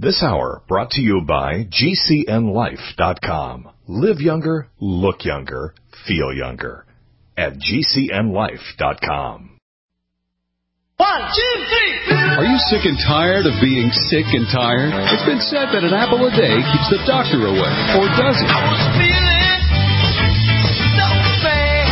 This hour brought to you by GCNLife.com. Live younger, look younger, feel younger. At GCNLife.com. 1, 2, 3. Are you sick and tired of being sick and tired? It's been said that an apple a day keeps the doctor away. Or does it? I was feeling so bad.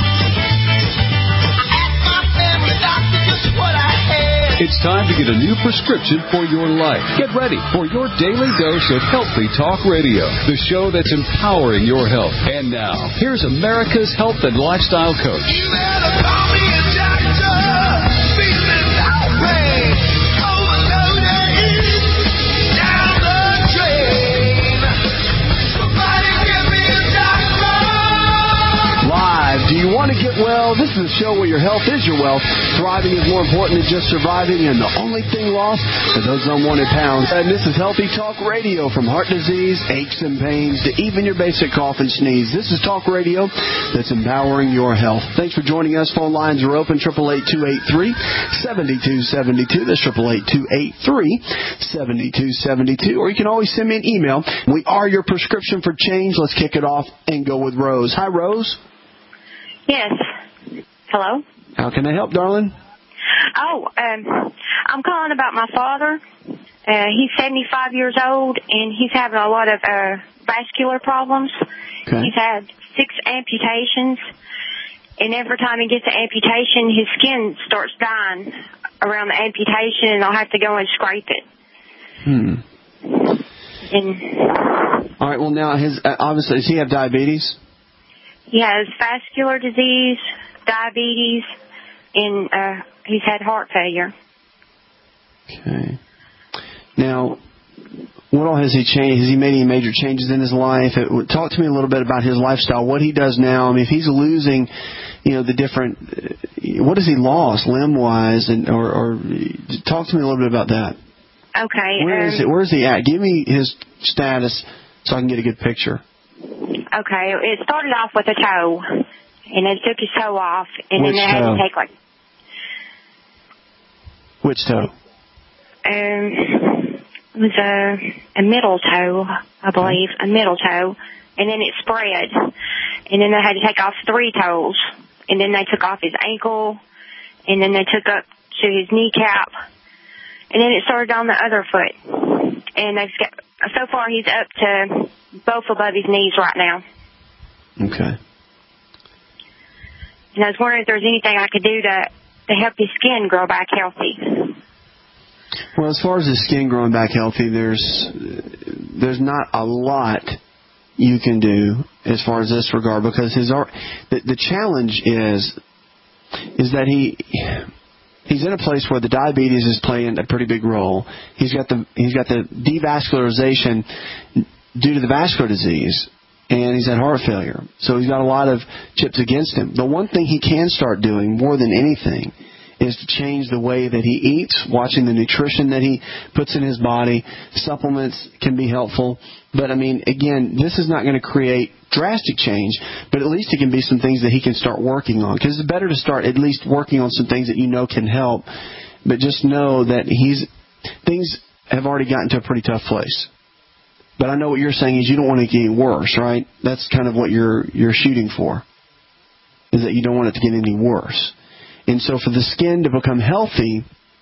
I asked my family doctor just what I had. It's time to get a new prescription for your life. Get ready for your daily dose of Healthy Talk Radio, the show that's empowering your health. And now, here's America's health and lifestyle coach. You better call me a doctor. Feeling no pain. Overloaded. Down the drain. Somebody give me a doctor. Live. Do you want to get well? This is a show where your health is your wealth. Thriving is more important than just surviving, and the only thing lost are those unwanted pounds. And this is Healthy Talk Radio, from heart disease, aches and pains, to even your basic cough and sneeze. This is Talk Radio that's empowering your health. Thanks for joining us. Phone lines are open, 888-283-7272. That's 888-283-7272. Or you can always send me an email. We are your prescription for change. Let's kick it off and go with Rose. Hi, Rose. Yes. Hello? How can I help, darling? Oh, I'm calling about my father. He's 75 years old, and he's having a lot of vascular problems. Okay. He's had 6 amputations, and every time he gets an amputation, his skin starts dying around the amputation, and I'll have to go and scrape it. And All right, well, now, obviously, does he have diabetes? he has vascular disease, diabetes, and he's had heart failure. Okay. Now, what all has he changed? Has he made any major changes in his life? Talk to me a little bit about his lifestyle, what he does now. I mean, if he's losing, the different, what has he lost limb-wise? Or talk to me a little bit about that. Okay. Where is he at? Give me his status so I can get a good picture. Okay, it started off with a toe, and they took his toe off, and Which then they had toe? to take Which toe? it was a middle toe, I believe, a middle toe, and then it spread, and then they had to take off 3 toes, and then they took off his ankle, and then they took up to his kneecap, and then it started on the other foot, and so far he's up to both above his knees right now. Okay. And I was wondering if there's anything I could do to help his skin grow back healthy. Well, as far as his skin growing back healthy, there's not a lot you can do as far as this regard, because the challenge is that he's in a place where the diabetes is playing a pretty big role. He's got the devascularization due to the vascular disease, and he's had heart failure. So he's got a lot of chips against him. The one thing he can start doing more than anything is to change the way that he eats, watching the nutrition that he puts in his body. Supplements can be helpful. But, I mean, again, this is not going to create drastic change, but at least it can be some things that he can start working on. Because it's better to start at least working on some things that you know can help. But just know that things have already gotten to a pretty tough place. But I know what you're saying is you don't want it to get any worse, right? That's kind of what you're shooting for, is that you don't want it to get any worse. And so for the skin to become healthy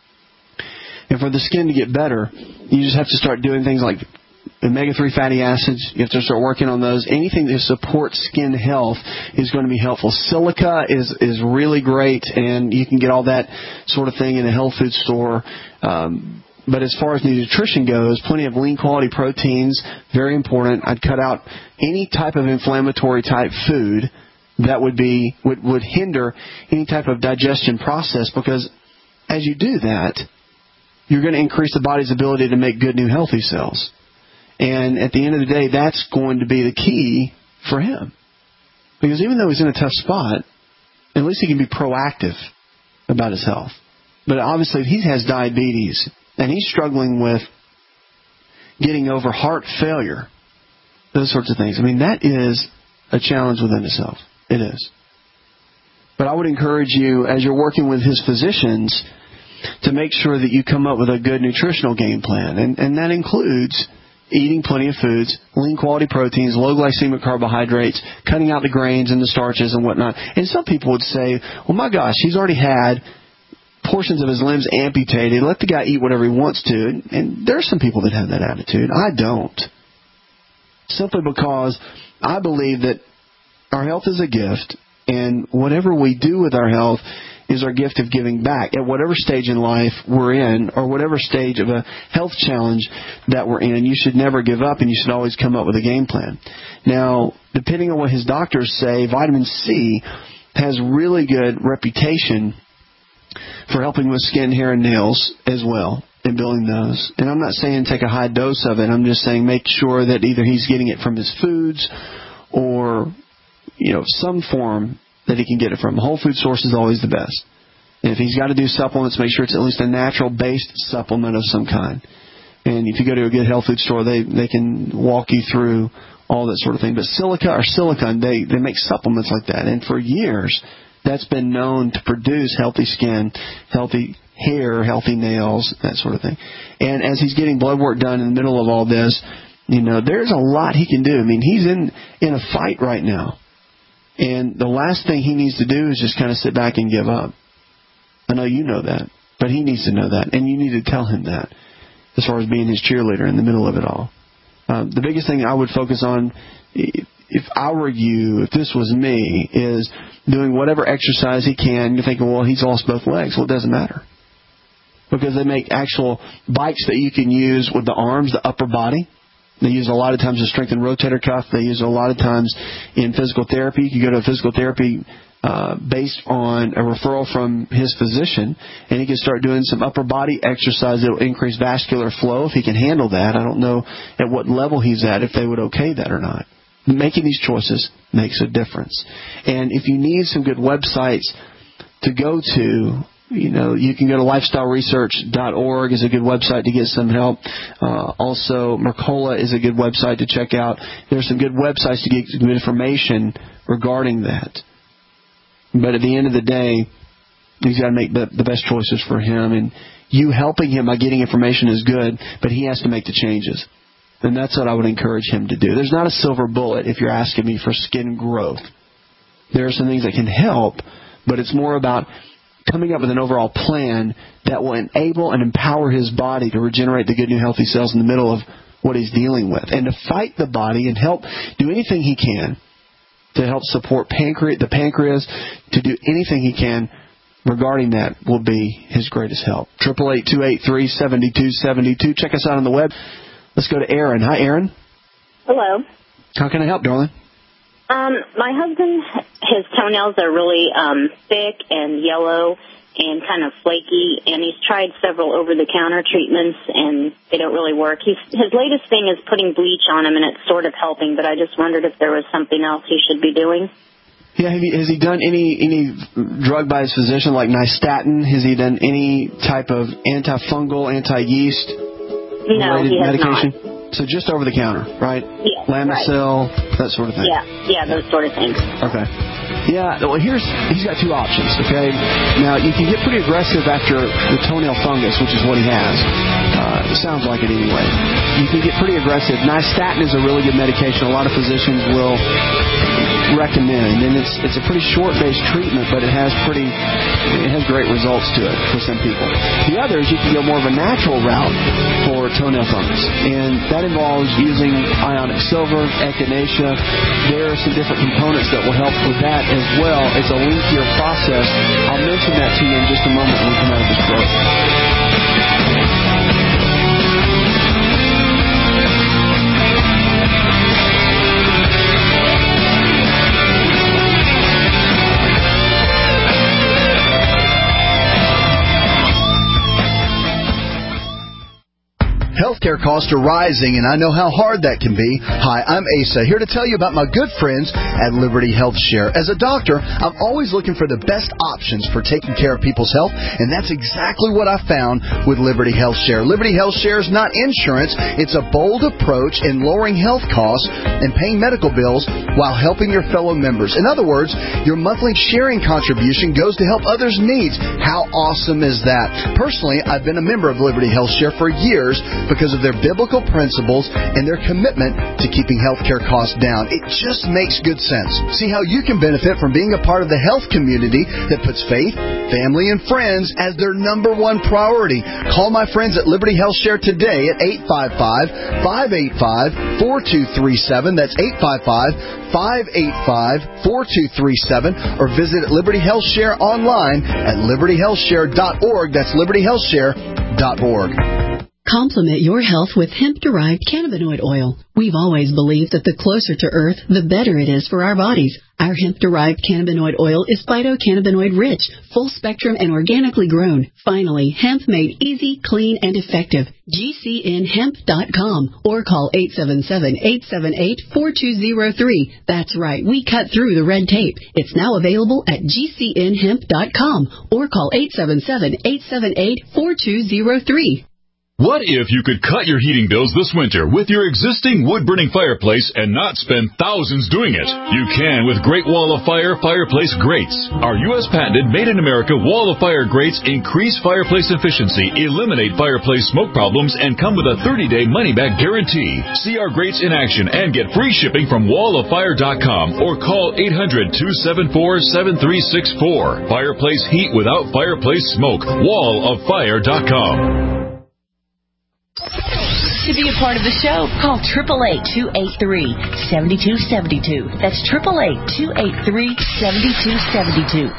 and for the skin to get better, you just have to start doing things like omega-3 fatty acids. You have to start working on those. Anything that supports skin health is going to be helpful. Silica is really great, and you can get all that sort of thing in a health food store. But as far as the nutrition goes, plenty of lean quality proteins, very important. I'd cut out any type of inflammatory type food that would hinder any type of digestion process, because as you do that, you're going to increase the body's ability to make good new healthy cells. And at the end of the day, that's going to be the key for him. Because even though he's in a tough spot, at least he can be proactive about his health. But obviously, if he has diabetes and he's struggling with getting over heart failure, those sorts of things, I mean, that is a challenge within itself. It is. But I would encourage you, as you're working with his physicians, to make sure that you come up with a good nutritional game plan. And that includes eating plenty of foods, lean quality proteins, low glycemic carbohydrates, cutting out the grains and the starches and whatnot. And some people would say, well, my gosh, he's already had portions of his limbs amputated. Let the guy eat whatever he wants to. And there are some people that have that attitude. I don't. Simply because I believe that our health is a gift, and whatever we do with our health is our gift of giving back at whatever stage in life we're in, or whatever stage of a health challenge that we're in. You should never give up, and you should always come up with a game plan. Now, depending on what his doctors say, vitamin C has really good reputation for helping with skin, hair, and nails as well, and building those. And I'm not saying take a high dose of it. I'm just saying make sure that either he's getting it from his foods or, some form that he can get it from. Whole food source is always the best. And if he's got to do supplements, make sure it's at least a natural-based supplement of some kind. And if you go to a good health food store, they can walk you through all that sort of thing. But silica or silicone, they make supplements like that. And for years, that's been known to produce healthy skin, healthy hair, healthy nails, that sort of thing. And as he's getting blood work done in the middle of all this, there's a lot he can do. I mean, he's in a fight right now. And the last thing he needs to do is just kind of sit back and give up. I know you know that, but he needs to know that, and you need to tell him that as far as being his cheerleader in the middle of it all. The biggest thing I would focus on, if I were you, if this was me, is doing whatever exercise he can. You're thinking, well, he's lost both legs. Well, it doesn't matter. Because they make actual bikes that you can use with the arms, the upper body. They use a lot of times a strength and rotator cuff. They use a lot of times in physical therapy. You go to a physical therapy based on a referral from his physician, and he can start doing some upper body exercise that will increase vascular flow if he can handle that. I don't know at what level he's at, if they would okay that or not. Making these choices makes a difference. And if you need some good websites to go to, you can go to lifestyleresearch.org is a good website to get some help. Also, Mercola is a good website to check out. There's some good websites to get some information regarding that. But at the end of the day, he's got to make the best choices for him. And you helping him by getting information is good, but he has to make the changes. And that's what I would encourage him to do. There's not a silver bullet if you're asking me for skin growth. There are some things that can help, but it's more about coming up with an overall plan that will enable and empower his body to regenerate the good new healthy cells in the middle of what he's dealing with, and to fight the body and help do anything he can to help support the pancreas, to do anything he can regarding that will be his greatest help. 888-283-7272. Check us out on the web. Let's go to Aaron. Hi, Aaron. Hello. How can I help, darling? My husband, his toenails are really thick and yellow and kind of flaky, and he's tried several over-the-counter treatments, and they don't really work. His latest thing is putting bleach on them, and it's sort of helping, but I just wondered if there was something else he should be doing. Yeah, has he done any drug by his physician, like nystatin? Has he done any type of antifungal, anti-yeast related medication? Not. So just over the counter, right? Yeah. Lamisil, right. That sort of thing. Yeah, those sort of things. Okay. Yeah, well, he's got two options, okay? Now, you can get pretty aggressive after the toenail fungus, which is what he has. It sounds like it anyway. You can get pretty aggressive. Nystatin is a really good medication. A lot of physicians will recommend, and it's a pretty short-based treatment, but it has great results to it for some people. The other is you can go more of a natural route for toenail fungus, and that involves using ionic silver, echinacea. There are some different components that will help with that as well. It's a lengthier process. I'll mention that to you in just a moment when we come out of this break. Healthcare costs are rising, and I know how hard that can be. Hi, I'm Asa, here to tell you about my good friends at Liberty Health Share. As a doctor, I'm always looking for the best options for taking care of people's health, and that's exactly what I found with Liberty Health Share. Liberty Health Share is not insurance. It's a bold approach in lowering health costs and paying medical bills while helping your fellow members. In other words, your monthly sharing contribution goes to help others' needs. How awesome is that? Personally, I've been a member of Liberty Health Share for years because of their biblical principles and their commitment to keeping healthcare costs down. It just makes good sense. See how you can benefit from being a part of the health community that puts faith, family, and friends as their number one priority. Call my friends at Liberty Health Share today at 855-585-4237. That's 855-585-4237. Or visit Liberty Health Share online at libertyhealthshare.org. That's libertyhealthshare.org. Complement your health with hemp-derived cannabinoid oil. We've always believed that the closer to Earth, the better it is for our bodies. Our hemp-derived cannabinoid oil is phytocannabinoid-rich, full-spectrum, and organically grown. Finally, hemp made easy, clean, and effective. GCNhemp.com or call 877-878-4203. That's right, we cut through the red tape. It's now available at GCNhemp.com or call 877-878-4203. What if you could cut your heating bills this winter with your existing wood-burning fireplace and not spend thousands doing it? You can with Great Wall of Fire fireplace grates. Our U.S. patented made-in-America Wall of Fire grates increase fireplace efficiency, eliminate fireplace smoke problems, and come with a 30-day money-back guarantee. See our grates in action and get free shipping from walloffire.com or call 800-274-7364. Fireplace heat without fireplace smoke. walloffire.com. To be a part of the show, call 888-283-7272. That's 888-283-7272.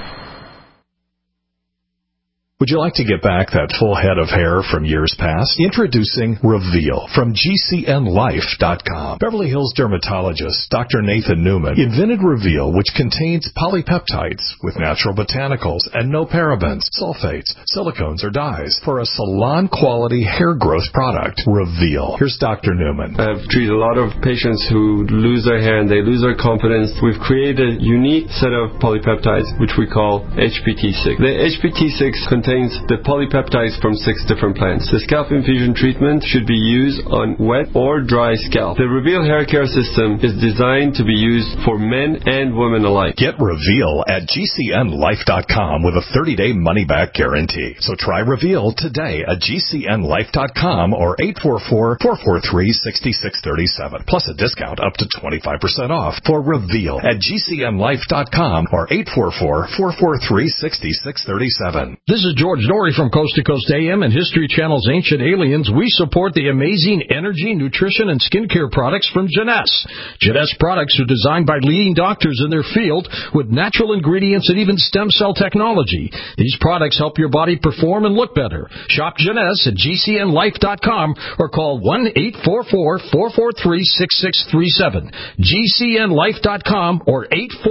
Would you like to get back that full head of hair from years past? Introducing Reveal from GCNlife.com. Beverly Hills dermatologist Dr. Nathan Newman invented Reveal, which contains polypeptides with natural botanicals and no parabens, sulfates, silicones, or dyes for a salon-quality hair growth product. Reveal. Here's Dr. Newman. I've treated a lot of patients who lose their hair and they lose their confidence. We've created a unique set of polypeptides, which we call HPT6. The HPT6 contains the polypeptides from 6 different plants. The scalp infusion treatment should be used on wet or dry scalp. The Reveal hair care system is designed to be used for men and women alike. Get Reveal at GCNlife.com with a 30-day money-back guarantee. So try Reveal today at GCNlife.com or 844-443-6637. Plus a discount up to 25% off for Reveal at GCNlife.com or 844-443-6637. This is George Norrie from Coast to Coast AM and History Channel's Ancient Aliens. We support the amazing energy, nutrition, and skincare products from Jeunesse. Jeunesse products are designed by leading doctors in their field with natural ingredients and even stem cell technology. These products help your body perform and look better. Shop Jeunesse at GCNlife.com or call 1-844-443-6637. GCNlife.com or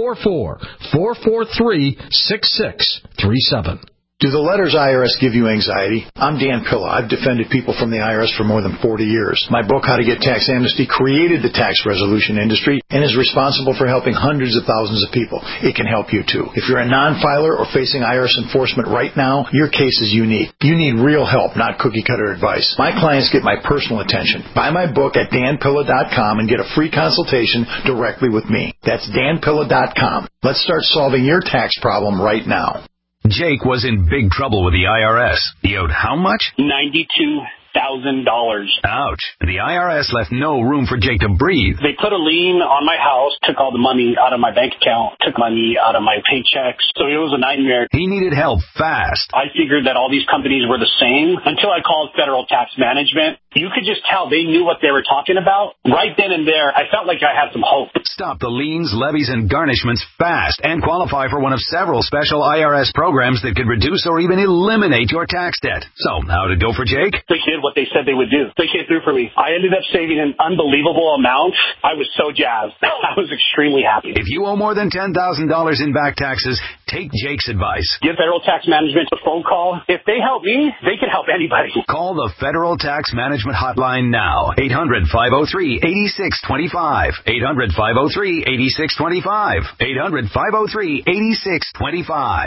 844-443-6637. Do the letters IRS give you anxiety? I'm Dan Pilla. I've defended people from the IRS for more than 40 years. My book, How to Get Tax Amnesty, created the tax resolution industry and is responsible for helping hundreds of thousands of people. It can help you too. If you're a non-filer or facing IRS enforcement right now, your case is unique. You need real help, not cookie-cutter advice. My clients get my personal attention. Buy my book at danpilla.com and get a free consultation directly with me. That's danpilla.com. Let's start solving your tax problem right now. Jake was in big trouble with the IRS. He owed how much? $92,000. Ouch. The IRS left no room for Jake to breathe. They put a lien on my house, took all the money out of my bank account, took money out of my paychecks. So it was a nightmare. He needed help fast. I figured that all these companies were the same until I called Federal Tax Management. You could just tell they knew what they were talking about. Right then and there, I felt like I had some hope. Stop the liens, levies, and garnishments fast and qualify for one of several special IRS programs that could reduce or even eliminate your tax debt. So, how'd it go for Jake? They did what they said they would do. They came through for me. I ended up saving an unbelievable amount. I was so jazzed. I was extremely happy. If you owe more than $10,000 in back taxes, Take Jake's advice. Give Federal Tax Management a phone call. If they help me, they can help anybody. Call the Federal Tax Management Hotline now. 800-503-8625. 800-503-8625. 800-503-8625.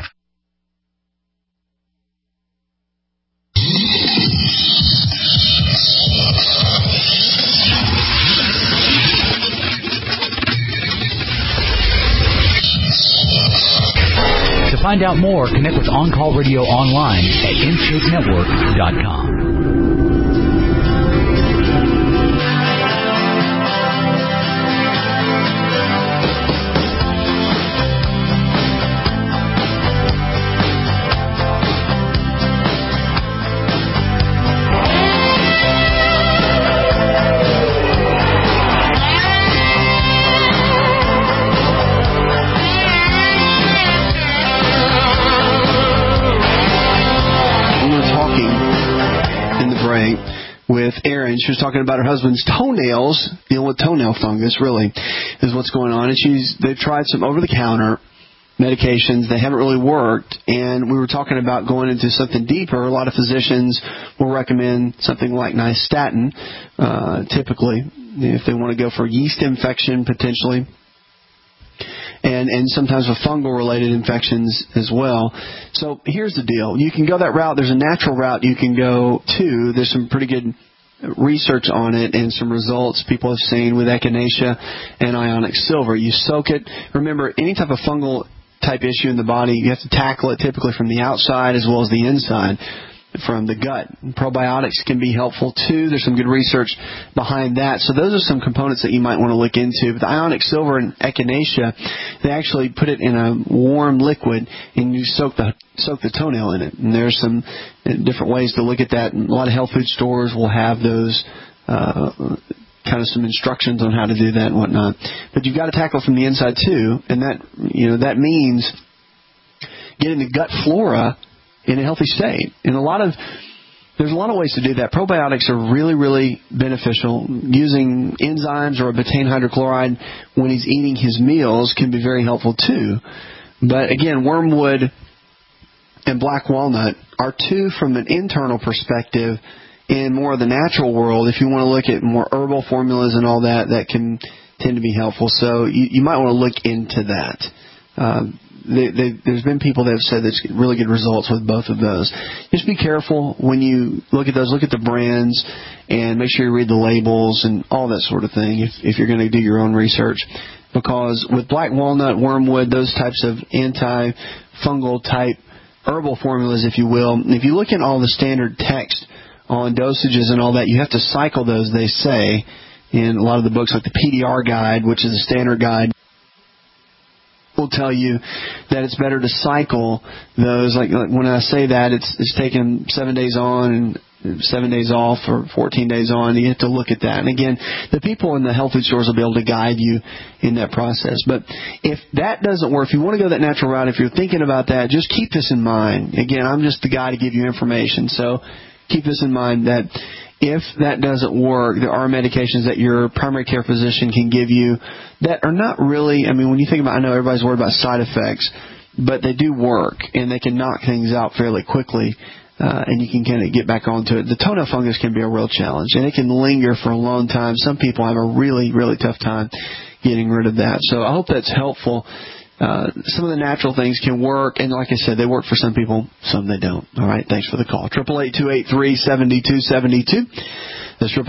To find out more, connect with On Call Radio online at InShapeNetwork.com. With Erin. She was talking about her husband's toenails, dealing with toenail fungus, really, is what's going on. And they've tried some over-the-counter medications. They haven't really worked. And we were talking about going into something deeper. A lot of physicians will recommend something like nystatin, typically, if they want to go for yeast infection, potentially. And sometimes with fungal-related infections as well. So here's the deal. You can go that route. There's a natural route you can go to. There's some pretty good research on it and some results people have seen with echinacea and ionic silver. You soak it. Remember, any type of fungal type issue in the body, you have to tackle it typically from the outside as well as the inside, from the gut. Probiotics can be helpful too. There's some good research behind that. So those are some components that you might want to look into. But the ionic silver and echinacea, they actually put it in a warm liquid and you soak the toenail in it. And there's some different ways to look at that. And a lot of health food stores will have those kind of some instructions on how to do that and whatnot. But you've got to tackle it from the inside too. And that means getting the gut flora in a healthy state. And there's a lot of ways to do that. Probiotics are really, really beneficial. Using enzymes or a betaine hydrochloride when he's eating his meals can be very helpful too. But again, wormwood and black walnut are two from an internal perspective in more of the natural world. If you want to look at more herbal formulas and all that, that can tend to be helpful. So you might want to look into that. There's been people that have said there's really good results with both of those. Just be careful when you look at those. Look at the brands and make sure you read the labels and all that sort of thing if you're going to do your own research. Because with black walnut, wormwood, those types of anti-fungal type herbal formulas, if you will, if you look at all the standard text on dosages and all that, you have to cycle those, they say, in a lot of the books, like the PDR guide, which is a standard guide. Will tell you that it's better to cycle those. Like when I say that, it's taking 7 days on and 7 days off, or 14 days on. You have to look at that. And again, the people in the health food stores will be able to guide you in that process. But if that doesn't work, if you want to go that natural route, if you're thinking about that, just keep this in mind. Again, I'm just the guy to give you information. So keep this in mind that if that doesn't work, there are medications that your primary care physician can give you that are not really, I mean, when you think about, I know everybody's worried about side effects, but they do work, and they can knock things out fairly quickly, and you can kind of get back onto it. The toenail fungus can be a real challenge, and it can linger for a long time. Some people have a really, really tough time getting rid of that. So I hope that's helpful. Some of the natural things can work, and like I said, they work for some people, some they don't. All right, thanks for the call. 888-283-7272. That's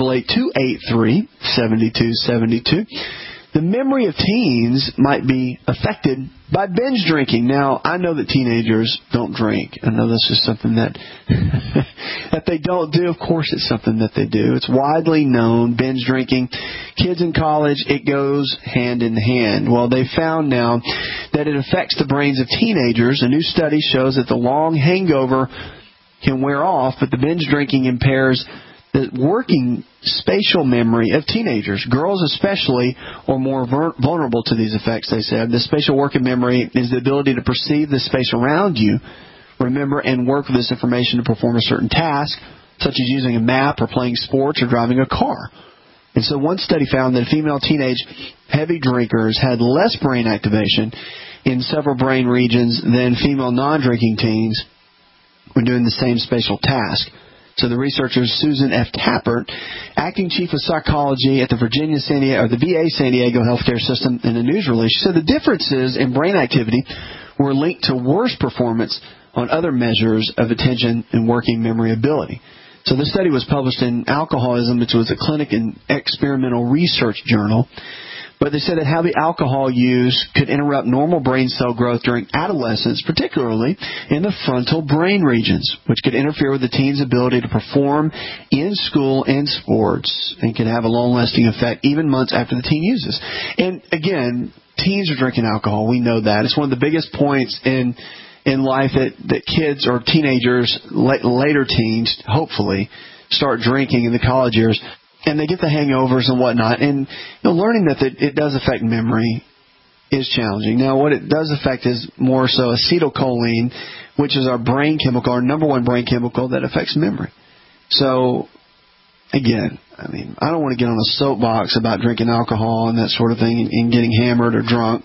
888-283-7272. The memory of teens might be affected by binge drinking. Now, I know that teenagers don't drink. I know this is something that that they don't do. Of course, it's something that they do. It's widely known, binge drinking. Kids in college, it goes hand in hand. Well, they found now that it affects the brains of teenagers. A new study shows that the long hangover can wear off, but the binge drinking impairs the working spatial memory of teenagers. Girls especially are more vulnerable to these effects, they said. The spatial working memory is the ability to perceive the space around you, remember and work with this information to perform a certain task, such as using a map or playing sports or driving a car. And so one study found that female teenage heavy drinkers had less brain activation in several brain regions than female non-drinking teens when doing the same spatial task. So the researchers, Susan F. Tappert, acting chief of psychology at the VA San Diego healthcare system, in a news release, she said the differences in brain activity were linked to worse performance on other measures of attention and working memory ability. So this study was published in Alcoholism, which was a clinic and experimental research journal. But they said that how the alcohol use could interrupt normal brain cell growth during adolescence, particularly in the frontal brain regions, which could interfere with the teen's ability to perform in school and sports and could have a long-lasting effect even months after the teen uses. And again, teens are drinking alcohol. We know that. It's one of the biggest points in life that kids or teenagers, later teens, hopefully, start drinking in the college years. And they get the hangovers and whatnot. And learning that it does affect memory is challenging. Now, what it does affect is more so acetylcholine, which is our brain chemical, our number one brain chemical that affects memory. So, again, I mean, I don't want to get on a soapbox about drinking alcohol and that sort of thing and getting hammered or drunk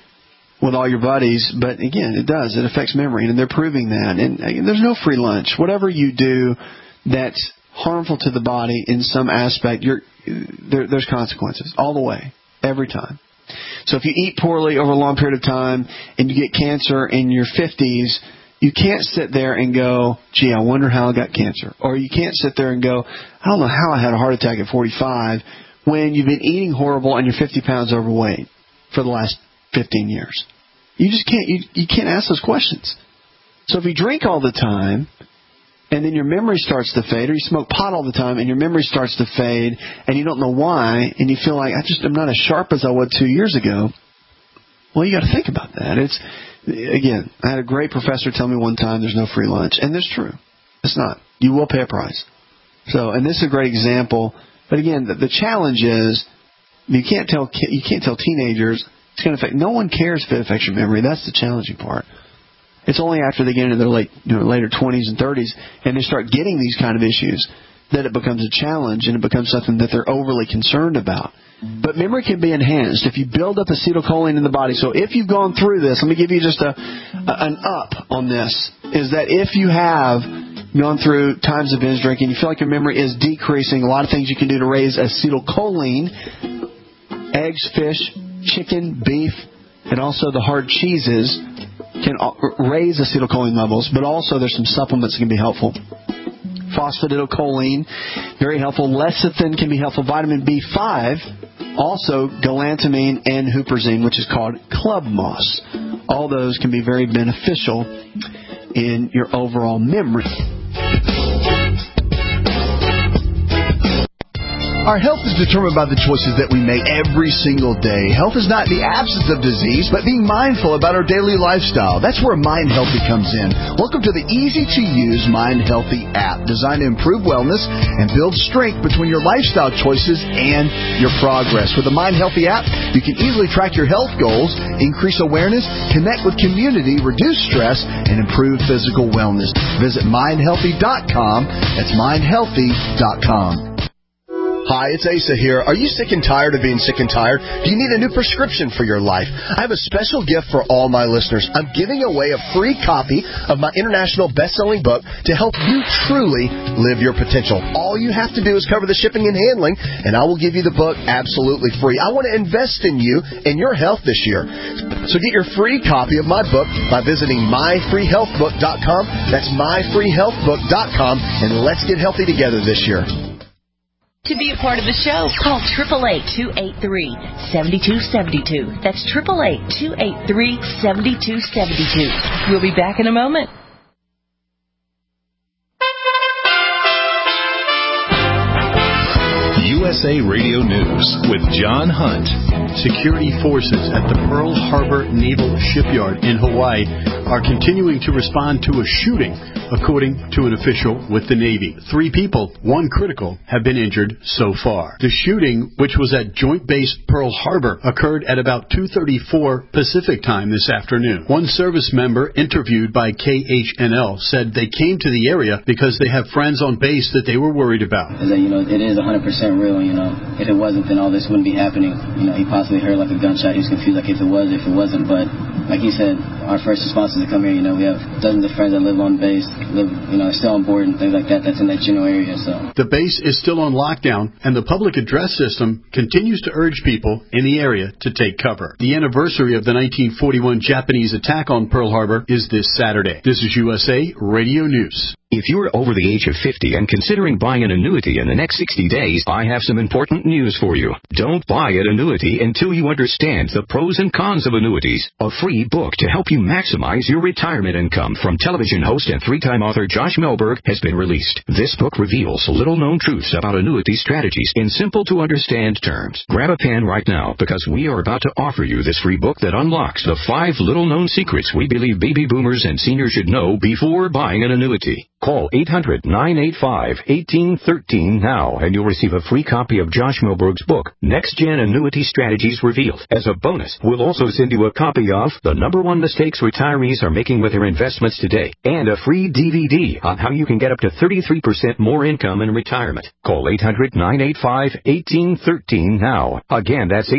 with all your buddies. But, again, it does. It affects memory, and they're proving that. And again, there's no free lunch. Whatever you do that's harmful to the body in some aspect, there's consequences all the way, every time. So if you eat poorly over a long period of time and you get cancer in your 50s, you can't sit there and go, gee, I wonder how I got cancer. Or you can't sit there and go, I don't know how I had a heart attack at 45, when you've been eating horrible and you're 50 pounds overweight for the last 15 years. You just can't, you can't ask those questions. So if you drink all the time, and then your memory starts to fade, or you smoke pot all the time and your memory starts to fade, and you don't know why, and you feel like, I'm not as sharp as I was 2 years ago, well, you got to think about that. Again, I had a great professor tell me one time there's no free lunch, and that's true. It's not. You will pay a price. So, and this is a great example, but again, the challenge is you can't tell teenagers it's going to affect. No one cares if it affects your memory. That's the challenging part. It's only after they get into their later 20s and 30s and they start getting these kind of issues that it becomes a challenge and it becomes something that they're overly concerned about. But memory can be enhanced if you build up acetylcholine in the body. So if you've gone through this, let me give you just an up on this, is that if you have gone through times of binge drinking, you feel like your memory is decreasing, a lot of things you can do to raise acetylcholine: eggs, fish, chicken, beef, and also the hard cheeses can raise acetylcholine levels, but also there's some supplements that can be helpful. Phosphatidylcholine, very helpful. Lecithin can be helpful. Vitamin B5, also galantamine and huperzine, which is called club moss. All those can be very beneficial in your overall memory. Our health is determined by the choices that we make every single day. Health is not the absence of disease, but being mindful about our daily lifestyle. That's where Mind Healthy comes in. Welcome to the easy-to-use Mind Healthy app, designed to improve wellness and build strength between your lifestyle choices and your progress. With the Mind Healthy app, you can easily track your health goals, increase awareness, connect with community, reduce stress, and improve physical wellness. Visit mindhealthy.com. That's mindhealthy.com. Hi, it's Asa here. Are you sick and tired of being sick and tired? Do you need a new prescription for your life? I have a special gift for all my listeners. I'm giving away a free copy of my international best-selling book to help you truly live your potential. All you have to do is cover the shipping and handling, and I will give you the book absolutely free. I want to invest in you and your health this year. So get your free copy of my book by visiting myfreehealthbook.com. That's myfreehealthbook.com, and let's get healthy together this year. To be a part of the show, call 888-283-7272. That's 888-283-7272. We'll be back in a moment. USA Radio News with John Hunt. Security forces at the Pearl Harbor Naval Shipyard in Hawaii are continuing to respond to a shooting, according to an official with the Navy. 3 people, 1 critical, have been injured so far. The shooting, which was at Joint Base Pearl Harbor, occurred at about 2:34 Pacific time this afternoon. One service member interviewed by KHNL said they came to the area because they have friends on base that they were worried about. It is 100% real, If it wasn't, then all this wouldn't be happening. He possibly heard like a gunshot. He was confused like if it was, if it wasn't. But like you said, our first response is to come here. You know, we have dozens of friends that live on base, are still on board and things like that. That's in that general area. So the base is still on lockdown, and the public address system continues to urge people in the area to take cover. The anniversary of the 1941 Japanese attack on Pearl Harbor is this Saturday. This is USA Radio News. If you're over the age of 50 and considering buying an annuity in the next 60 days, I have some important news for you. Don't buy an annuity until you understand the pros and cons of annuities. A free book to help you maximize your retirement income from television host and three-time author Josh Melberg has been released. This book reveals little-known truths about annuity strategies in simple-to-understand terms. Grab a pen right now because we are about to offer you this free book that unlocks the 5 little-known secrets we believe baby boomers and seniors should know before buying an annuity. Call 800-985-1813 now, and you'll receive a free copy of Josh Melberg's book, Next Gen Annuity Strategies Revealed. As a bonus, we'll also send you a copy of The #1 Mistakes Retirees Are Making with Their Investments Today, and a free DVD on how you can get up to 33% more income in retirement. Call 800-985-1813 now. Again, that's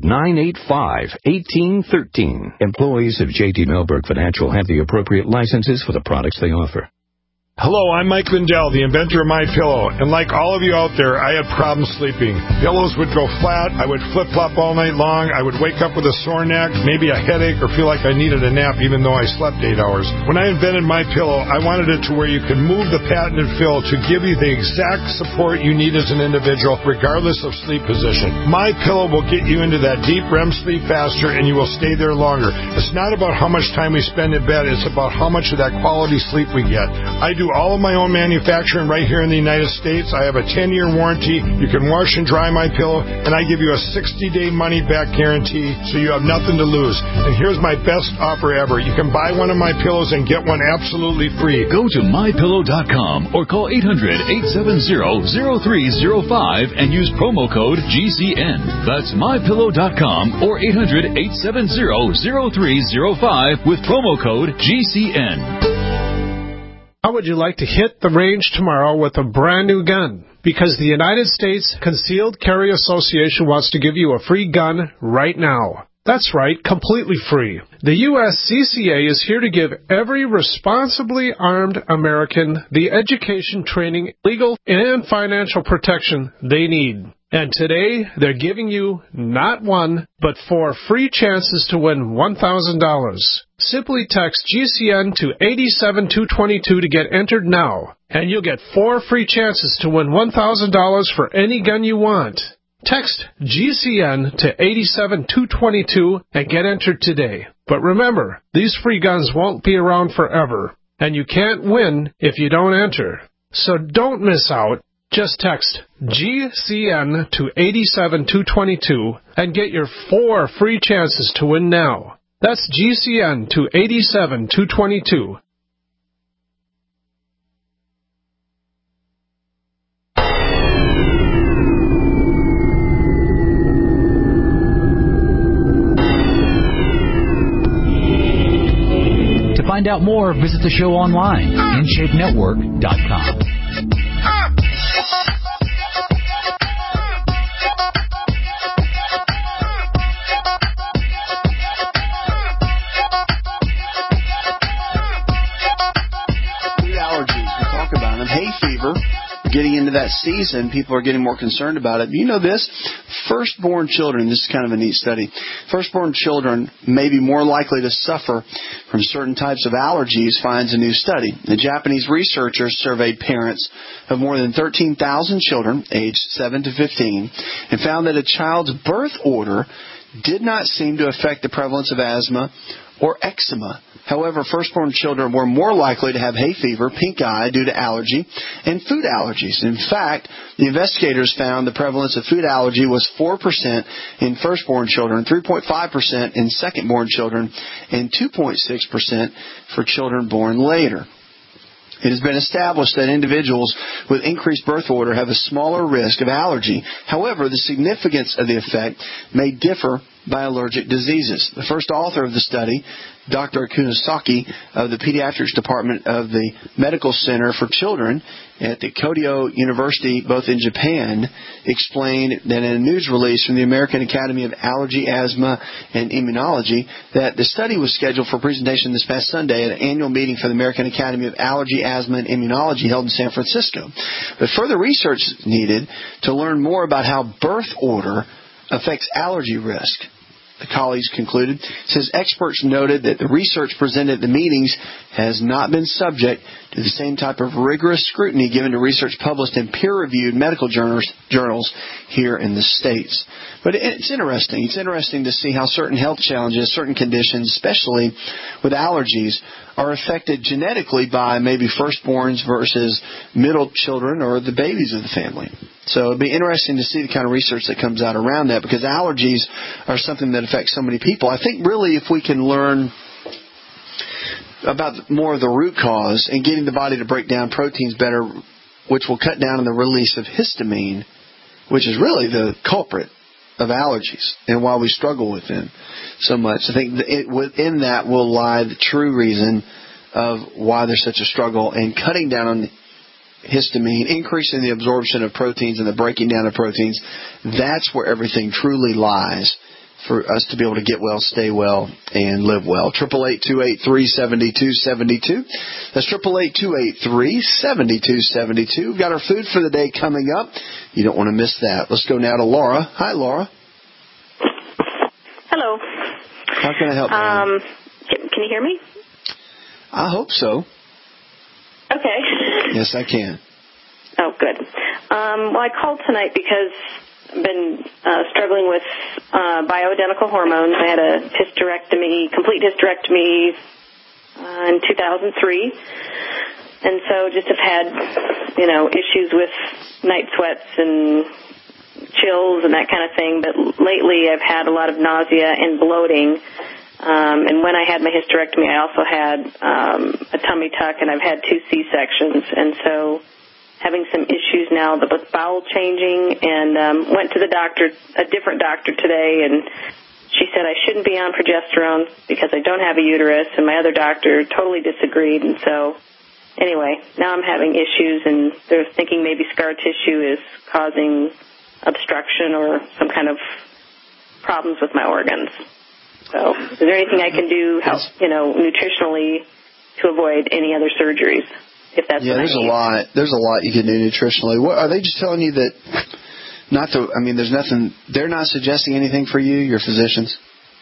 800-985-1813. Employees of J.D. Melberg Financial have the appropriate licenses for the products they offer. Hello, I'm Mike Lindell, the inventor of MyPillow, and like all of you out there, I had problems sleeping. Pillows would go flat, I would flip-flop all night long, I would wake up with a sore neck, maybe a headache, or feel like I needed a nap even though I slept 8 hours. When I invented MyPillow, I wanted it to where you could move the patented fill to give you the exact support you need as an individual, regardless of sleep position. MyPillow will get you into that deep REM sleep faster, and you will stay there longer. It's not about how much time we spend in bed, it's about how much of that quality sleep we get. I do all of my own manufacturing right here in the United States. I have a 10-year warranty. You can wash and dry my pillow, and I give you a 60-day money-back guarantee, so you have nothing to lose. And here's my best offer ever. You can buy one of my pillows and get one absolutely free. Go to MyPillow.com or call 800-870-0305 and use promo code GCN. That's MyPillow.com or 800-870-0305 with promo code GCN. How would you like to hit the range tomorrow with a brand new gun? Because the United States Concealed Carry Association wants to give you a free gun right now. That's right, completely free. The USCCA is here to give every responsibly armed American the education, training, legal, and financial protection they need. And today, they're giving you not 1, but 4 free chances to win $1,000. Simply text GCN to 87222 to get entered now, and you'll get 4 free chances to win $1,000 for any gun you want. Text GCN to 87222 and get entered today. But remember, these free guns won't be around forever, and you can't win if you don't enter. So don't miss out. Just text GCN to 87222 and get your 4 free chances to win now. That's GCN to 87222. To find out more, visit the show online, InShapeNetwork.com. Getting into that season, people are getting more concerned about it. You know this? Firstborn children, this is kind of a neat study. Firstborn children may be more likely to suffer from certain types of allergies, finds a new study. The Japanese researchers surveyed parents of more than 13,000 children, aged 7 to 15, and found that a child's birth order did not seem to affect the prevalence of asthma or eczema. However, firstborn children were more likely to have hay fever, pink eye due to allergy, and food allergies. In fact, the investigators found the prevalence of food allergy was 4% in firstborn children, 3.5% in secondborn children, and 2.6% for children born later. It has been established that individuals with increased birth order have a smaller risk of allergy. However, the significance of the effect may differ by allergic diseases. The first author of the study, Dr. Kunisaki of the Pediatrics Department of the Medical Center for Children at the Kyoto University, both in Japan, explained that in a news release from the American Academy of Allergy, Asthma, and Immunology that the study was scheduled for presentation this past Sunday at an annual meeting for the American Academy of Allergy, Asthma, and Immunology held in San Francisco. But further research is needed to learn more about how birth order affects allergy risk. The colleagues concluded, says experts noted that the research presented at the meetings has not been subject to the same type of rigorous scrutiny given to research published in peer-reviewed medical journals here in the States. But it's interesting. It's interesting to see how certain health challenges, certain conditions, especially with allergies, are affected genetically by maybe firstborns versus middle children or the babies of the family. So it'd be interesting to see the kind of research that comes out around that, because allergies are something that affects so many people. I think really if we can learn about more of the root cause and getting the body to break down proteins better, which will cut down on the release of histamine, which is really the culprit of allergies and why we struggle with them so much. I think within that will lie the true reason of why there's such a struggle, and cutting down on histamine, increasing the absorption of proteins and the breaking down of proteins. That's where everything truly lies for us to be able to get well, stay well, and live well. 888-283-7272. That's 888-283-7272. We've got our food for the day coming up. You don't want to miss that. Let's go now to Laura. Hi, Laura. Hello. How can I help you? Can you hear me? I hope so. Okay. Yes, I can. Oh, good. Well, I called tonight because I've been struggling with bioidentical hormones. I had a complete hysterectomy in 2003. And so just have had, issues with night sweats and chills and that kind of thing. But lately I've had a lot of nausea and bloating. And when I had my hysterectomy, I also had a tummy tuck, and I've had 2 C-sections. And so having some issues now with bowel changing, and went to the doctor, a different doctor today, and she said I shouldn't be on progesterone because I don't have a uterus, and my other doctor totally disagreed. And so anyway, now I'm having issues, and they're thinking maybe scar tissue is causing obstruction or some kind of problems with my organs. So is there anything I can do, nutritionally to avoid any other surgeries? If that's there's a lot you can do nutritionally. What, are they just telling you that there's nothing, they're not suggesting anything for you, your physicians?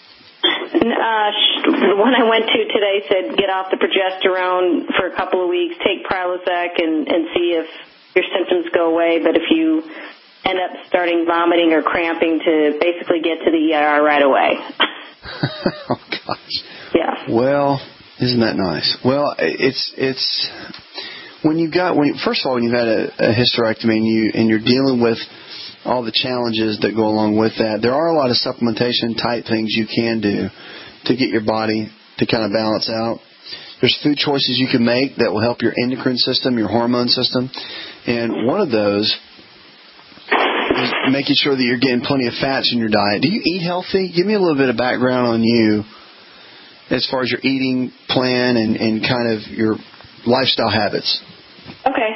The one I went to today said get off the progesterone for a couple of weeks, take Prilosec and see if your symptoms go away. But if you end up starting vomiting or cramping, to basically get to the ER right away. Oh, gosh. Yeah. Well, isn't that nice? Well, it's when you've had a hysterectomy and you're dealing with all the challenges that go along with that, there are a lot of supplementation type things you can do to get your body to kind of balance out. There's food choices you can make that will help your endocrine system, your hormone system, and one of those is making sure that you're getting plenty of fats in your diet. Do you eat healthy? Give me a little bit of background on you as far as your eating plan and kind of your lifestyle habits. Okay.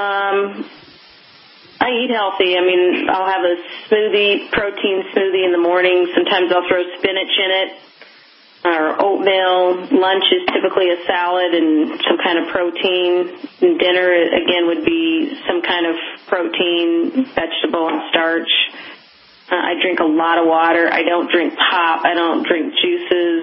I eat healthy. I'll have a protein smoothie in the morning. Sometimes I'll throw spinach in it or oatmeal. Lunch is typically a salad and some kind of protein. And dinner, again, would be some kind of protein, vegetable, and starch. I drink a lot of water. I don't drink pop. I don't drink juices.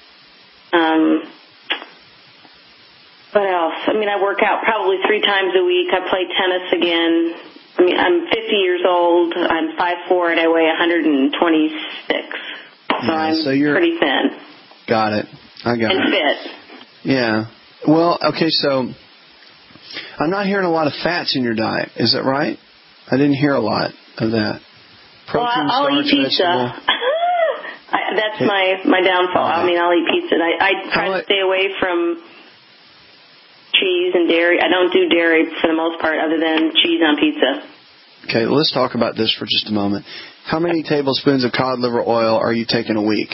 What else? I work out probably 3 times a week. I play tennis again. I'm 50 years old. I'm 5'4", and I weigh 126. So I'm pretty thin. Got it. I got it. And fit. Yeah. Well, okay, so I'm not hearing a lot of fats in your diet. Is that right? I didn't hear a lot of that. Protein, I'll eat pizza. That's my downfall. I'll eat pizza. I try to stay away from cheese and dairy. I don't do dairy for the most part other than cheese on pizza. Okay, let's talk about this for just a moment. How many tablespoons of cod liver oil are you taking a week?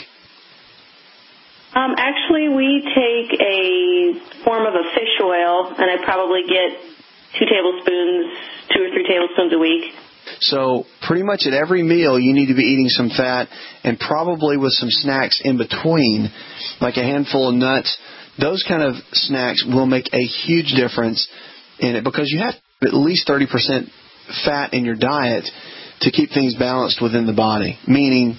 Actually, we take a form of a fish oil, and I probably get 2 or 3 tablespoons a week. So pretty much at every meal, you need to be eating some fat, and probably with some snacks in between, like a handful of nuts. Those kind of snacks will make a huge difference in it, because you have at least 30% fat in your diet to keep things balanced within the body, meaning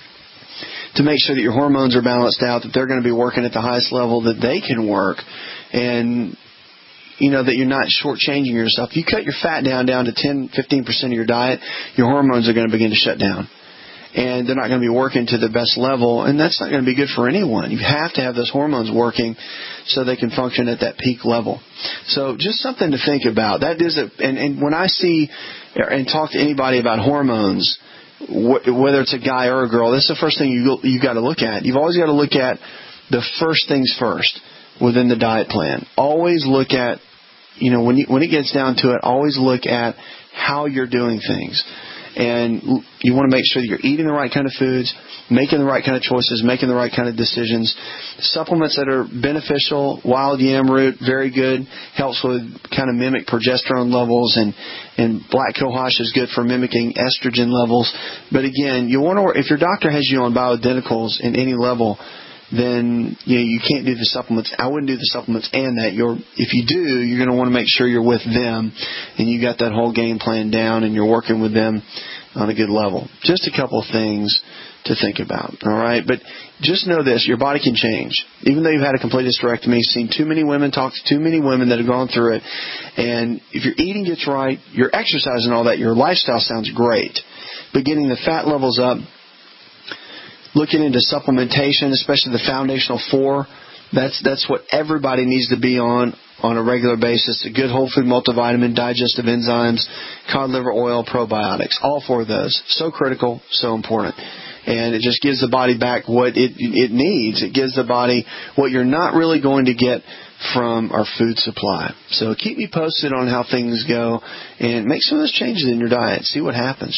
to make sure that your hormones are balanced out, that they're going to be working at the highest level that they can work, and that you're not shortchanging yourself. If you cut your fat down to 10-15% of your diet, your hormones are going to begin to shut down. And they're not going to be working to the best level, and that's not going to be good for anyone. You have to have those hormones working so they can function at that peak level. So just something to think about. That is and when I see and talk to anybody about hormones, whether it's a guy or a girl, this is the first thing you got to look at. You've always got to look at the first things first within the diet plan. Always look at, when it gets down to it, always look at how you're doing things. And you want to make sure that you're eating the right kind of foods, making the right kind of choices, making the right kind of decisions. Supplements that are beneficial, wild yam root, very good, helps with kind of mimic progesterone levels, and black cohosh is good for mimicking estrogen levels. But again, you want to, if your doctor has you on bioidenticals in any level, then you can't do the supplements. I wouldn't do the supplements and that. If you do, you're going to want to make sure you're with them and you got that whole game plan down and you're working with them on a good level. Just a couple of things to think about, all right? But just know this, your body can change. Even though you've had a complete hysterectomy, seen too many women, talked to too many women that have gone through it, and if your eating gets right, your exercise and all that, your lifestyle sounds great. But getting the fat levels up, looking into supplementation, especially the foundational 4, that's what everybody needs to be on a regular basis. A good whole food multivitamin, digestive enzymes, cod liver oil, probiotics. All 4 of those. So critical, so important. And it just gives the body back what it needs. It gives the body what you're not really going to get from our food supply. So keep me posted on how things go and make some of those changes in your diet. See what happens.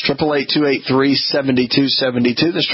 888-283-7272. That's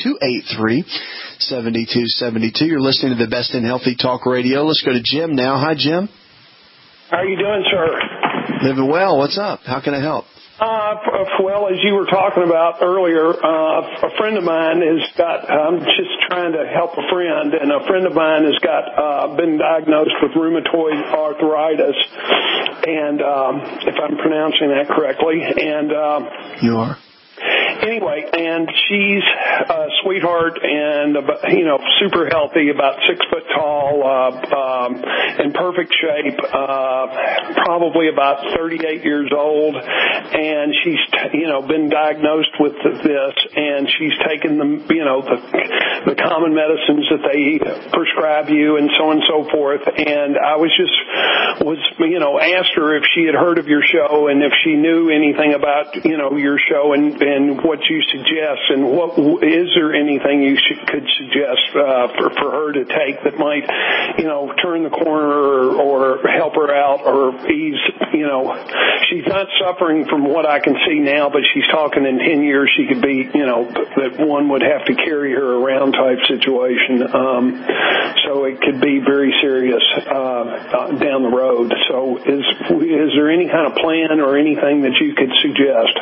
888-283-7272. You're listening to the Best in Healthy Talk Radio. Let's go to Jim now. Hi, Jim. How are you doing, sir? Living well. What's up? How can I help? Well, as you were talking about earlier, a friend of mine I'm just trying to help a friend, and a friend of mine has been diagnosed with rheumatoid arthritis, and if I'm pronouncing that correctly, and you are. Anyway, and she's a sweetheart and, super healthy, about 6 foot tall, in perfect shape, probably about 38 years old, and she's, been diagnosed with this, and she's taken the common medicines that they prescribe you and so on and so forth, and I asked her if she had heard of your show and if she knew anything about, your show and what you suggest, and is there anything you could suggest for her to take that might, turn the corner or help her out or ease, she's not suffering from what I can see now, but she's talking in 10 years she could be, that one would have to carry her around type situation. So it could be very serious down the road. So is there any kind of plan or anything that you could suggest?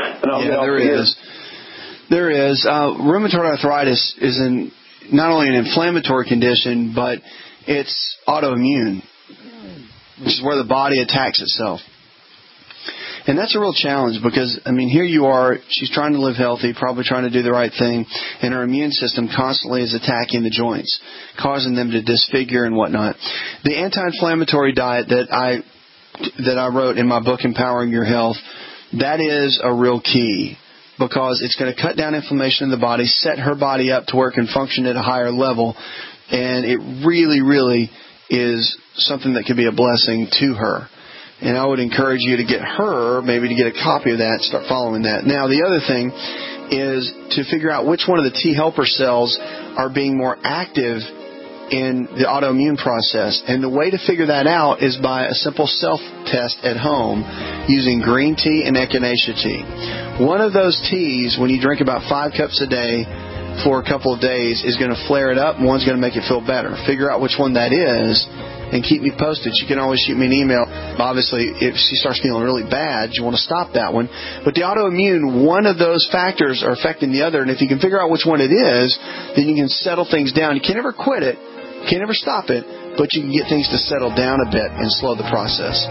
There is. Rheumatoid arthritis is not only an inflammatory condition, but it's autoimmune, which is where the body attacks itself. And that's a real challenge because, here you are, she's trying to live healthy, probably trying to do the right thing, and her immune system constantly is attacking the joints, causing them to disfigure and whatnot. The anti-inflammatory diet that I wrote in my book, Empowering Your Health, that is a real key because it's going to cut down inflammation in the body, set her body up to where it can function at a higher level, and it really, really is something that could be a blessing to her. And I would encourage you to get her, maybe to get a copy of that, start following that. Now, the other thing is to figure out which one of the T helper cells are being more active in the autoimmune process. And the way to figure that out is by a simple self-test at home using green tea and echinacea tea. One of those teas, when you drink about 5 cups a day for a couple of days, is going to flare it up, and one's going to make it feel better. Figure out which one that is and keep me posted. You can always shoot me an email. Obviously, if she starts feeling really bad, you want to stop that one. But the autoimmune, one of those factors are affecting the other, and if you can figure out which one it is, then you can settle things down. You can never quit it, can never stop it, but you can get things to settle down a bit and slow the process.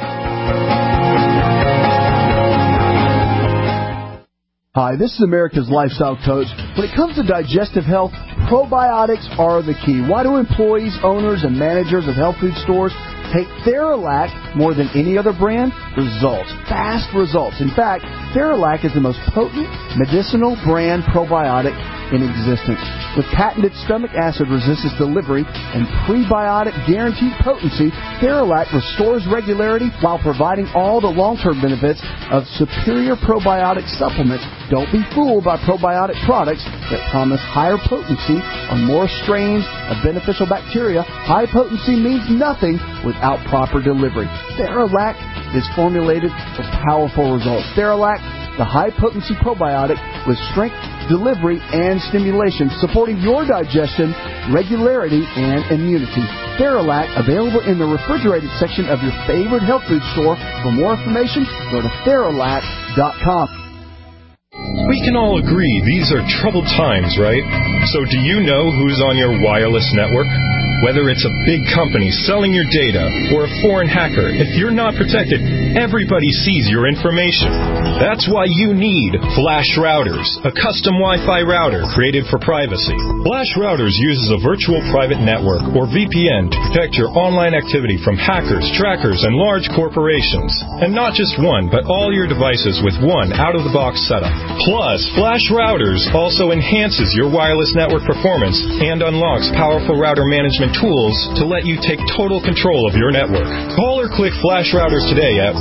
Hi, this is America's Lifestyle Coach. When it comes to digestive health, probiotics are the key. Why do employees, owners, and managers of health food stores take Theralac more than any other brand? Results. Fast results. In fact, Theralac is the most potent medicinal brand probiotic in existence. With patented stomach acid resistance delivery and prebiotic guaranteed potency, Theralac restores regularity while providing all the long-term benefits of superior probiotic supplements. Don't be fooled by probiotic products that promise higher potency on more strains of beneficial bacteria. High potency means nothing without proper delivery. Theralac is formulated for powerful results. Theralac, the high-potency probiotic with strength, delivery, and stimulation, supporting your digestion, regularity, and immunity. Theralac, available in the refrigerated section of your favorite health food store. For more information, go to Theralac.com. We can all agree these are troubled times, right? So do you know who's on your wireless network? Whether it's a big company selling your data or a foreign hacker, if you're not protected, everybody sees your information. That's why you need Flash Routers, a custom Wi-Fi router created for privacy. Flash Routers uses a virtual private network, or VPN, to protect your online activity from hackers, trackers, and large corporations. And not just one, but all your devices with one out-of-the-box setup. Plus, Flash Routers also enhances your wireless network performance and unlocks powerful router management tools to let you take total control of your network. Call or click Flash Routers today at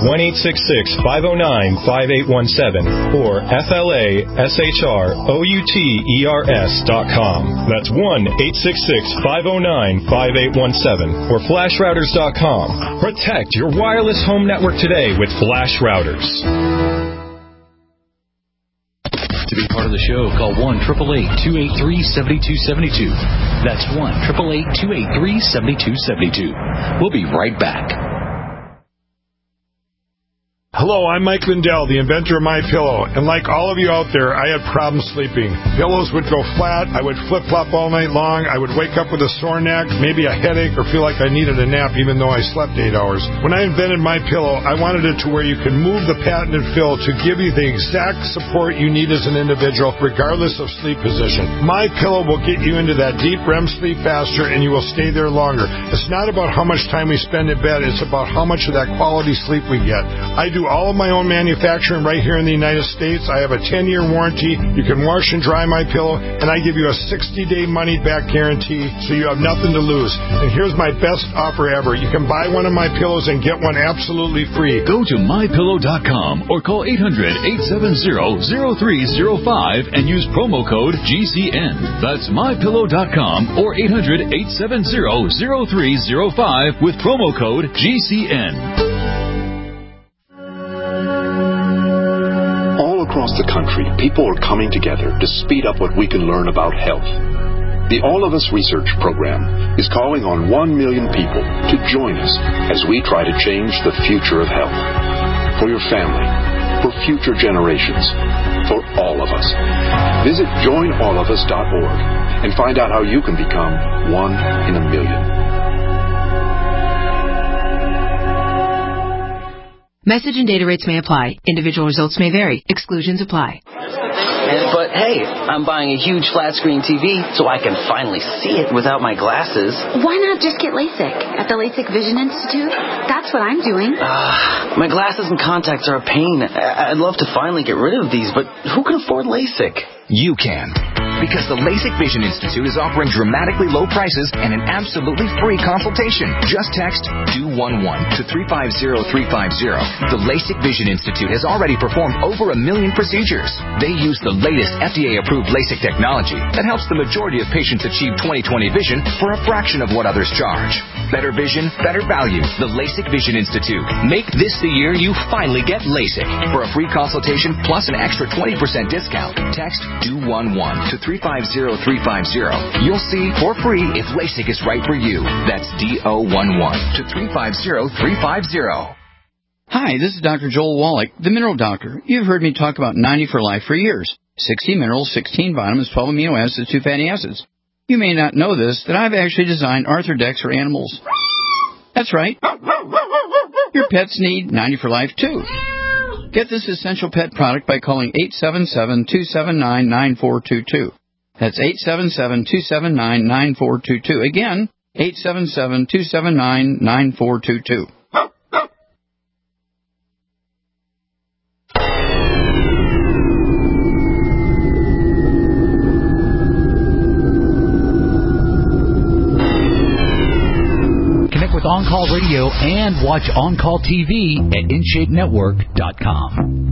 1-866-509-5817 or FLASHROUTERS.com. That's 1-866-509-5817 or FlashRouters.com. Protect your wireless home network today with Flash Routers. To be part of the show, call 1-888-283-7272. That's 1-888-283-7272. We'll be right back. Hello, I'm Mike Lindell, the inventor of MyPillow, and like all of you out there, I had problems sleeping. Pillows would go flat, I would flip-flop all night long, I would wake up with a sore neck, maybe a headache, or feel like I needed a nap even though I slept 8 hours. When I invented MyPillow, I wanted it to where you could move the patented fill to give you the exact support you need as an individual, regardless of sleep position. MyPillow will get you into that deep REM sleep faster, and you will stay there longer. It's not about how much time we spend in bed, it's about how much of that quality sleep we get. I do all of my own manufacturing right here in the United States. I have a 10-year warranty. You can wash and dry my pillow, and I give you a 60-day money-back guarantee, so you have nothing to lose. And here's my best offer ever. You can buy one of my pillows and get one absolutely free. Go to MyPillow.com or call 800-870-0305 and use promo code GCN. That's MyPillow.com or 800-870-0305 with promo code GCN. Across the country, people are coming together to speed up what we can learn about health. The All of Us Research Program is calling on 1 million people to join us as we try to change the future of health. For your family, for future generations, for all of us. Visit joinallofus.org and find out how you can become 1 in a million. Message and data rates may apply. Individual results may vary. Exclusions apply. But hey, I'm buying a huge flat screen TV so I can finally see it without my glasses. Why not just get LASIK at the LASIK Vision Institute? That's what I'm doing. My glasses and contacts are a pain. I'd love to finally get rid of these, but who can afford LASIK? You can. because the LASIK Vision Institute is offering dramatically low prices and an absolutely free consultation. Just text DO11 to 350350. The LASIK Vision Institute has already performed over 1 million procedures. They use the latest FDA-approved LASIK technology that helps the majority of patients achieve 20/20 vision for a fraction of what others charge. Better vision, better value. The LASIK Vision Institute. Make this the year you finally get LASIK. For a free consultation plus an extra 20% discount, text DO11 to 350350. You'll see for free if LASIK is right for you. That's DO11 to 350350. Hi, this is Dr. Joel Wallach, the Mineral Doctor. You've heard me talk about 90 for Life for years. 60 minerals, 16 vitamins, 12 amino acids, 2 fatty acids. You may not know this, that I've actually designed Arthrodex for animals. That's right. Your pets need 90 for Life, too. Get this essential pet product by calling 877-279-9422. That's 877-279-9422. Again, 877-279-9422. Connect with On-Call Radio and watch On-Call TV at InShapeNetwork.com.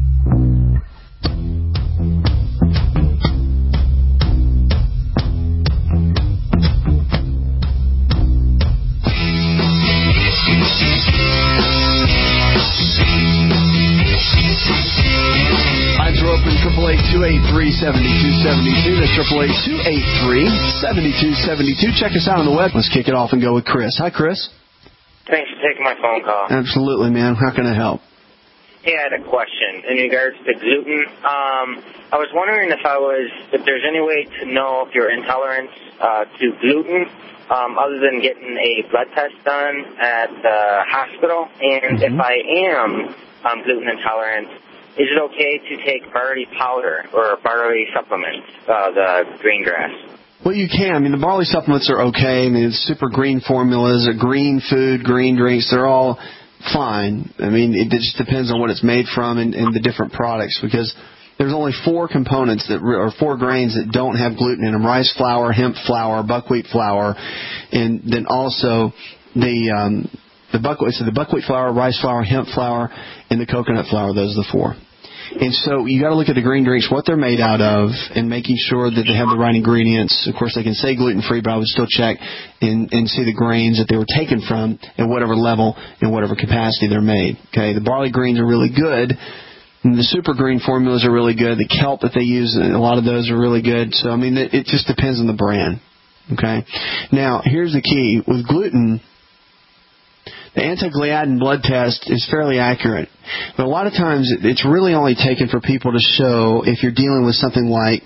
Lines are open, 888-283-7272. That's 888-283-7272. Check us out on the web. Let's kick it off and go with Chris. Hi, Chris. Thanks for taking my phone call. Absolutely, man. How can I help? Hey, I had a question in regards to gluten. I was wondering if there's any way to know if you're intolerant to gluten other than getting a blood test done at the hospital. And if I am gluten intolerant, is it okay to take barley powder or barley supplements, the green grass? Well, you can. I mean, the barley supplements are okay. I mean, it's super green formulas, green food, green drinks. They're all fine. I mean, it just depends on what it's made from and the different products, because there's only 4 components or 4 grains that don't have gluten in them: rice flour, hemp flour, buckwheat flour, and then also the buckwheat flour, rice flour, hemp flour, and the coconut flour. Those are the 4. And so you got to look at the green drinks, what they're made out of, and making sure that they have the right ingredients. Of course, they can say gluten-free, but I would still check and see the grains that they were taken from at whatever level and whatever capacity they're made. Okay, the barley greens are really good. And the super green formulas are really good. The kelp that they use, a lot of those are really good. So, I mean, it just depends on the brand. Okay? Now, here's the key. With gluten, the anti-gliadin blood test is fairly accurate. But a lot of times it's really only taken for people to show if you're dealing with something like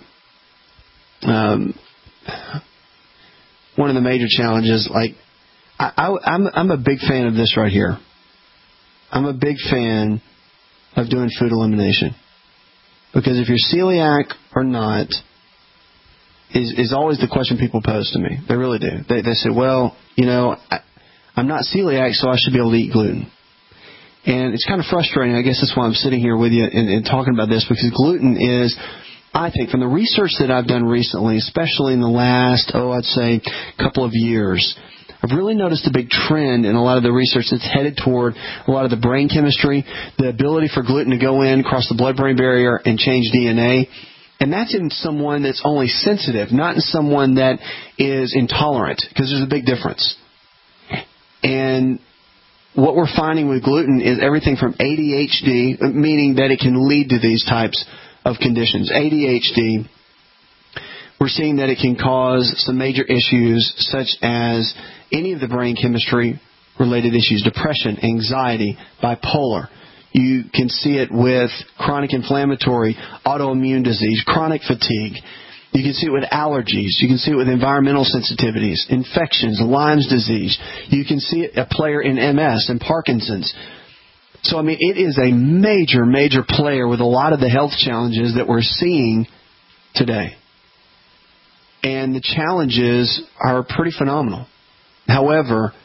one of the major challenges. Like I'm a big fan of this right here. I'm a big fan of doing food elimination. Because if you're celiac or not is always the question people pose to me. They really do. They say, well, you know, I'm not celiac, so I should be able to eat gluten. And it's kind of frustrating. I guess that's why I'm sitting here with you and talking about this, because gluten is, I think, from the research that I've done recently, especially in the last, I'd say, couple of years, I've really noticed a big trend in a lot of the research that's headed toward a lot of the brain chemistry, the ability for gluten to go in, cross the blood-brain barrier, and change DNA. And that's in someone that's only sensitive, not in someone that is intolerant, because there's a big difference. And what we're finding with gluten is everything from ADHD, meaning that it can lead to these types of conditions. ADHD, we're seeing that it can cause some major issues such as any of the brain chemistry related issues: depression, anxiety, bipolar. You can see it with chronic inflammatory, autoimmune disease, chronic fatigue. You can see it with allergies. You can see it with environmental sensitivities, infections, Lyme's disease. You can see it a player in MS and Parkinson's. So, I mean, it is a major, major player with a lot of the health challenges that we're seeing today. And the challenges are pretty phenomenal. However,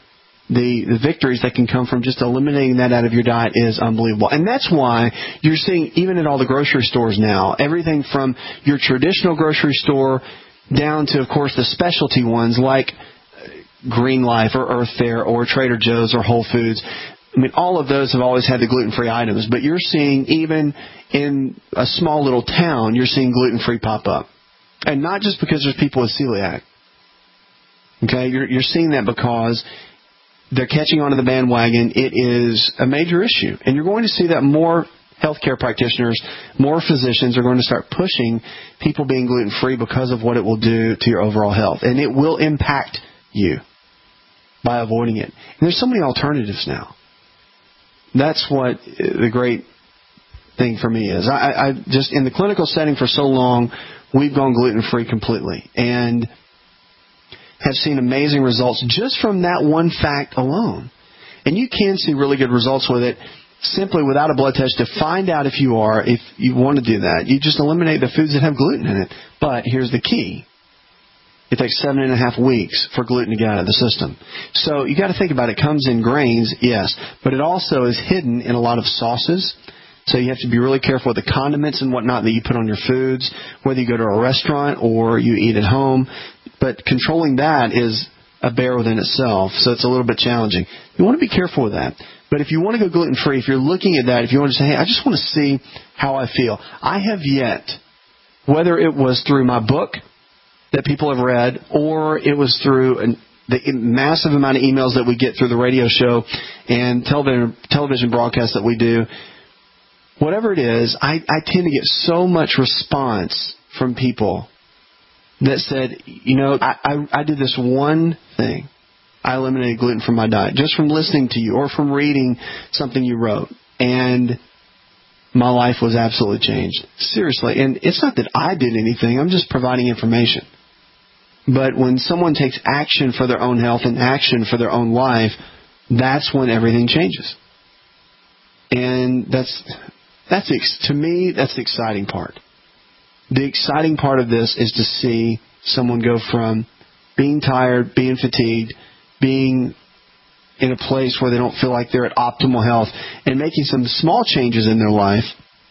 the victories that can come from just eliminating that out of your diet is unbelievable. And that's why you're seeing, even at all the grocery stores now, everything from your traditional grocery store down to, of course, the specialty ones like Green Life or Earth Fare or Trader Joe's or Whole Foods. I mean, all of those have always had the gluten-free items, but you're seeing even in a small little town, you're seeing gluten-free pop up. And not just because there's people with celiac. Okay, you're seeing that because they're catching onto the bandwagon. It is a major issue. And you're going to see that more healthcare practitioners, more physicians are going to start pushing people being gluten-free because of what it will do to your overall health. And it will impact you by avoiding it. And there's so many alternatives now. That's what the great thing for me is. I just, in the clinical setting for so long, we've gone gluten-free completely. And have seen amazing results just from that one fact alone. And you can see really good results with it simply without a blood test to find out if you want to do that. You just eliminate the foods that have gluten in it. But here's the key. It takes 7.5 weeks for gluten to get out of the system. So you got to think about it. It comes in grains, yes, but it also is hidden in a lot of sauces. So you have to be really careful with the condiments and whatnot that you put on your foods, whether you go to a restaurant or you eat at home. But controlling that is a bear within itself, so it's a little bit challenging. You want to be careful with that. But if you want to go gluten-free, if you're looking at that, if you want to say, hey, I just want to see how I feel. I have yet, whether it was through my book that people have read or it was through the massive amount of emails that we get through the radio show and television broadcasts that we do, whatever it is, I tend to get so much response from people that said, I did this one thing. I eliminated gluten from my diet just from listening to you or from reading something you wrote. And my life was absolutely changed. Seriously. And it's not that I did anything. I'm just providing information. But when someone takes action for their own health and action for their own life, that's when everything changes. And to me, that's the exciting part. The exciting part of this is to see someone go from being tired, being fatigued, being in a place where they don't feel like they're at optimal health, and making some small changes in their life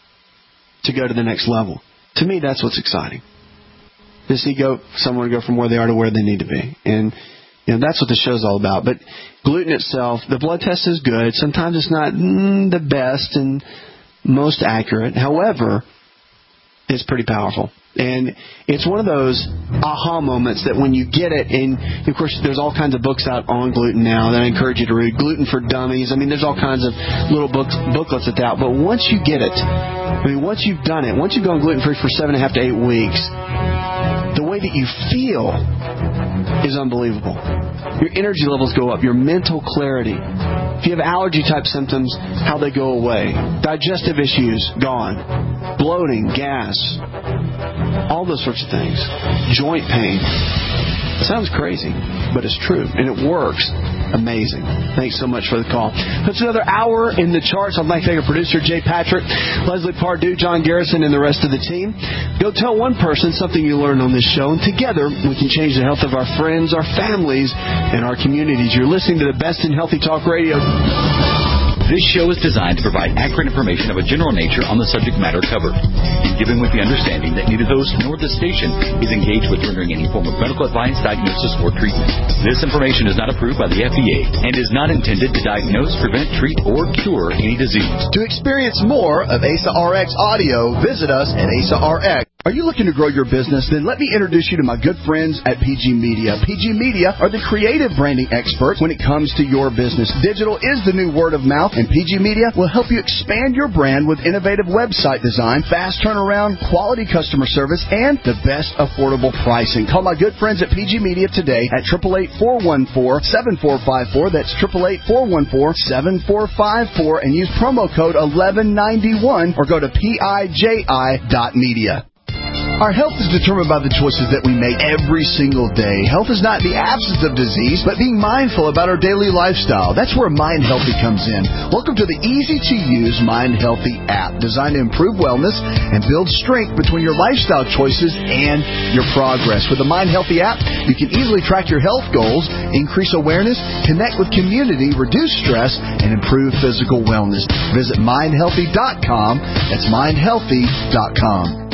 to go to the next level. To me, that's what's exciting. To see someone go from where they are to where they need to be. And that's what the show's all about. But gluten itself, the blood test is good. Sometimes it's not the best and most accurate. However, it's pretty powerful. And it's one of those aha moments that when you get it, and of course there's all kinds of books out on gluten now that I encourage you to read. Gluten for Dummies. I mean, there's all kinds of little booklets that's out. But once you get it, once you've done it, once you've gone gluten-free for 7.5 to 8 weeks, the way that you feel is unbelievable. Your energy levels go up, your mental clarity. If you have allergy-type symptoms, how they go away. Digestive issues, gone. Bloating, gas, all those sorts of things. Joint pain. It sounds crazy, but it's true, and it works. Amazing. Thanks so much for the call. That's another hour in the charts. I'd like to thank our producer, Jay Patrick, Leslie Pardue, John Garrison, and the rest of the team. Go tell one person something you learned on this show, and together we can change the health of our friends, our families, and our communities. You're listening to the best in Healthy Talk Radio. This show is designed to provide accurate information of a general nature on the subject matter covered, and given with the understanding that neither host nor the station is engaged with rendering any form of medical advice, diagnosis, or treatment. This information is not approved by the FDA and is not intended to diagnose, prevent, treat, or cure any disease. To experience more of ASA RX audio, visit us at ASA RX. Are you looking to grow your business? Then let me introduce you to my good friends at PG Media. PG Media are the creative branding experts when it comes to your business. Digital is the new word of mouth, and PG Media will help you expand your brand with innovative website design, fast turnaround, quality customer service, and the best affordable pricing. Call my good friends at PG Media today at 888-414-7454. That's 888-414-7454, and use promo code 1191 or go to PIJI.media. Our health is determined by the choices that we make every single day. Health is not the absence of disease, but being mindful about our daily lifestyle. That's where Mind Healthy comes in. Welcome to the easy-to-use Mind Healthy app, designed to improve wellness and build strength between your lifestyle choices and your progress. With the Mind Healthy app, you can easily track your health goals, increase awareness, connect with community, reduce stress, and improve physical wellness. Visit mindhealthy.com. That's mindhealthy.com.